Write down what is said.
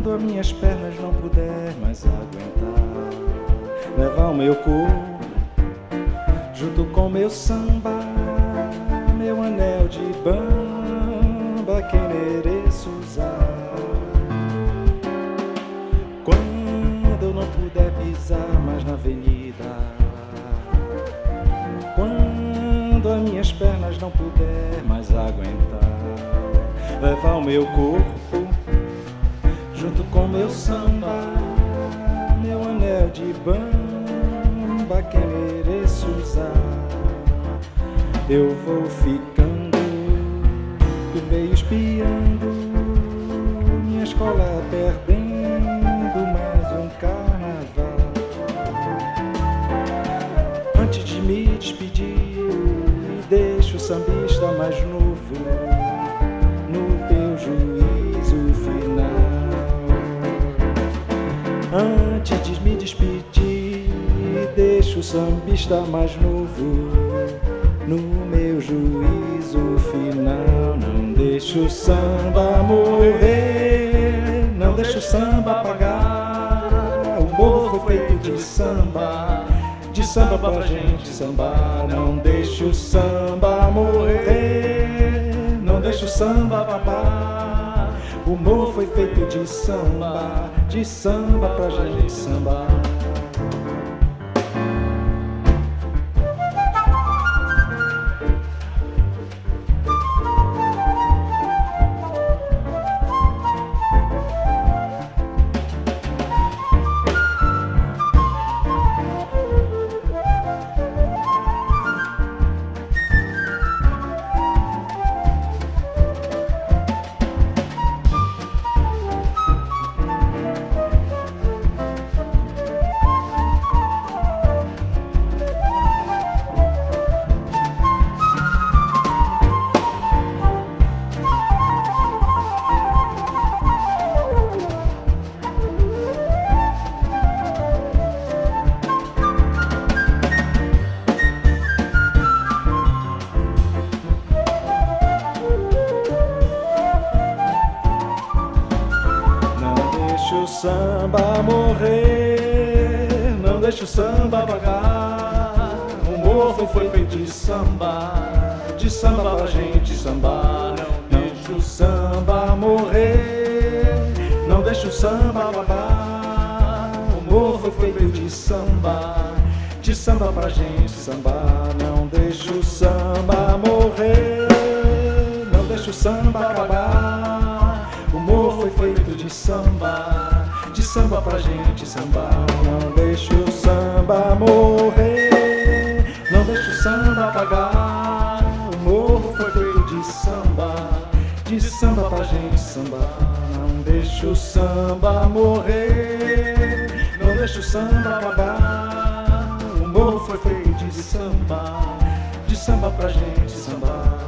Quando as minhas pernas não puder mais aguentar, levar o meu corpo junto com meu samba, meu anel de bamba, querereço usar. Quando eu não puder pisar mais na avenida, quando as minhas pernas não puder mais aguentar, levar o meu corpo junto com meu samba, meu anel de bamba, querereço usar. Eu vou ficando do meio espiando, minha escola perdendo mais um carnaval. Antes de me despedir, deixo o sambista mais novo no teu juízo final. Antes de me despedir, deixo o sambista mais novo no meu juízo final. Não deixo o samba morrer, não deixo o samba apagar. O morro foi feito de samba pra gente sambar. Não deixo o samba morrer, não deixo o samba apagar. O morro foi feito de samba pra gente sambar. Deixa o samba morrer, não deixa o samba vagar. O morro foi feito de samba pra gente sambar. Não deixa o samba morrer, não deixa o samba acabar. O morro foi feito de samba pra gente sambar. Não deixa o samba morrer, não deixa o samba acabar. O morro foi feito de samba pra gente sambar. Não deixa o samba morrer, não deixa o samba apagar. O morro foi feito de samba pra gente sambar. Não deixa o samba morrer, não deixa o samba acabar. O morro foi feito de samba pra gente sambar.